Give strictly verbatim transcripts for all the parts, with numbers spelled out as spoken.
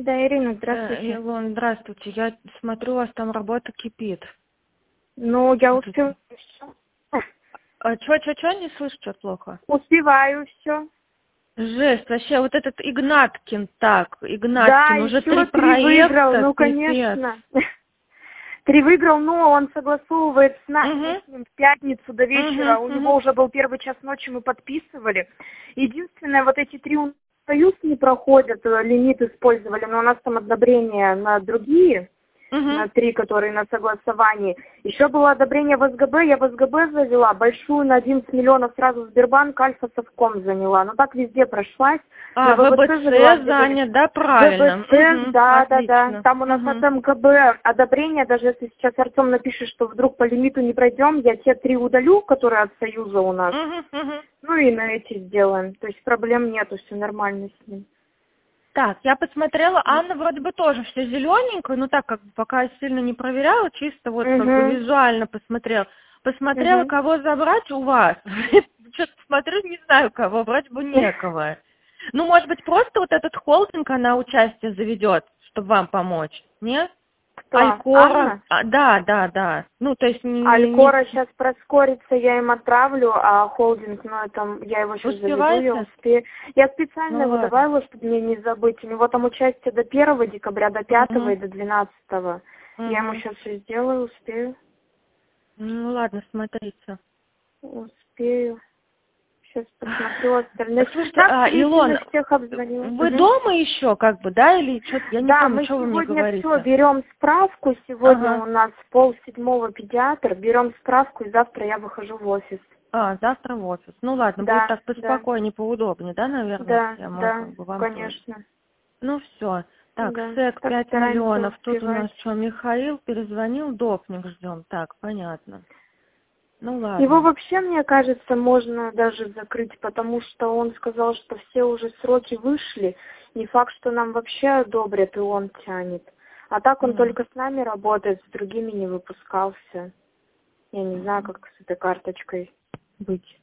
Да, Ирина, Э, здравствуйте. Илон, здравствуйте. Я смотрю, у вас там работа кипит. Ну, я Вот это- успеваю все. А чё, чё, чё, не слышу, что плохо? Успеваю все. Жесть, вообще, вот этот Игнаткин, так, Да, Игнаткин, уже три еще три выиграл, проекта, ну, пипец. конечно. Три выиграл, но он согласовывает с нами. Мы Угу, с ним в пятницу до вечера. У угу, него угу. уже был первый час ночи, мы подписывали. Единственное, вот эти три у нас союз не проходят, э, лимит использовали, но у нас там одобрение на другие, на Угу. три, которые на согласовании. Еще было одобрение в СГБ, я в СГБ завела, большую на одиннадцать миллионов сразу в Сбербанк, Альфа Совком заняла. Ну так везде прошлась. На А, ВВЦ завела, ВБЦ где говорит, занят, да, правильно? ВБЦ, Угу, да, да, да. отлично. Там у нас от Угу. МКБ одобрение, даже если сейчас Артем напишет, что вдруг по лимиту не пройдем, я те три удалю, которые от Союза у нас. Угу, угу. Ну и на эти сделаем. То есть проблем нету, все нормально с ним. Так, я посмотрела, Анна вроде бы тоже все зелененькое, ну так как бы пока я сильно не проверяла, чисто вот как бы Угу, визуально посмотрела. Посмотрела, угу. кого забрать у вас. Что-то смотрю, не знаю кого, вроде бы некого. Ну, может быть, просто вот этот холдинг она участие заведет, чтобы вам помочь, нет? Кто? Алькора. Анна? А, да, да, да. Ну, то есть не, не, не- Алькора сейчас проскорится, я им отправлю, а холдинг, ну, это, я его сейчас заведу, я успеваете? успею. Я специально Ну его ладно. добавила, чтобы мне не забыть. У него там участие до первого декабря, до пятого Угу, и до двенадцатого. Я ему угу. сейчас все сделаю, успею. Ну ладно, смотрите. Успею. Сейчас посмотрю остальных. Слушайте, Так, а, Илон, на всех обзвонила. вы Мгм. дома еще, как бы, да, или что-то, я не Да, помню, мы что вы мне сегодня все говорите. берем справку. Сегодня Ага. у нас пол седьмого педиатр. Берем справку, и завтра я выхожу в офис. А, завтра в офис. Ну ладно, будет Да, так да, поспокойнее, поудобнее, да, наверное, да, если я могу да, как бы вам тоже. конечно. Ну все. Так, Да, СЭК так пять стараемся миллионов. Тут у нас успевать. что, Михаил перезвонил, допник ждем. Так, понятно. Ну Его ладно. вообще, мне кажется, можно даже закрыть, потому что он сказал, что все уже сроки вышли. Не факт, что нам вообще одобрят, и он тянет. А так он М. только с нами работает, с другими не выпускался. Я не знаю, как с этой карточкой быть.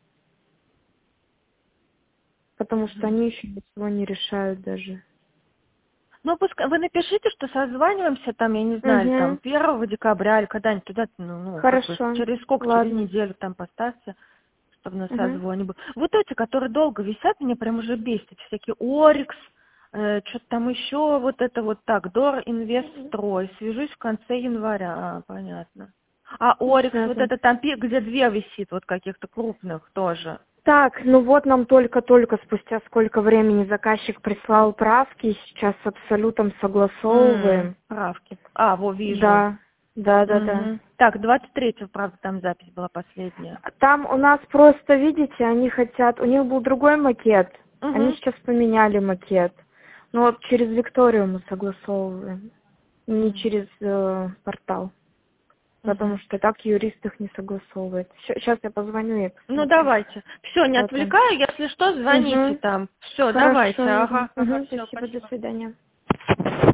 Потому что они еще ничего не решают даже. Ну, пускай вы напишите, что созваниваемся там, я не знаю, или там Угу. первого декабря или когда-нибудь туда, ну, ну, как бы Хорошо. через сколько, через Ладно. неделю там поставьте, чтобы на Угу. созвоне был. Вот эти, которые долго висят, меня прям уже бесит. Всякие Орикс, э, что-то там еще, вот это вот так, Дор Инвест Строй. Свяжусь в конце января. А, понятно. А Орикс, вот Связан. это там, пи- где две висит, вот каких-то крупных тоже. Так, ну вот нам только-только спустя сколько времени заказчик прислал правки, и сейчас с Абсолютом М, согласовываем. правки. А, во, вижу. Да, да, да, да. Мгм. Так, двадцать третьего, правда, там запись была последняя. Там у нас просто, видите, они хотят, у них был другой макет, они Угу. сейчас поменяли макет. Ну вот через Викторию мы согласовываем, не через э, портал, потому Угу. что так юрист их не согласовывает. Сейчас я позвоню и Ну, посмотрю. давайте. Все, не Вот он. отвлекаю, если что, звоните Угу. там. Все, давайте. Хорошо, Юрий. Ага, ага, Угу, все, спасибо, до спасибо. свидания.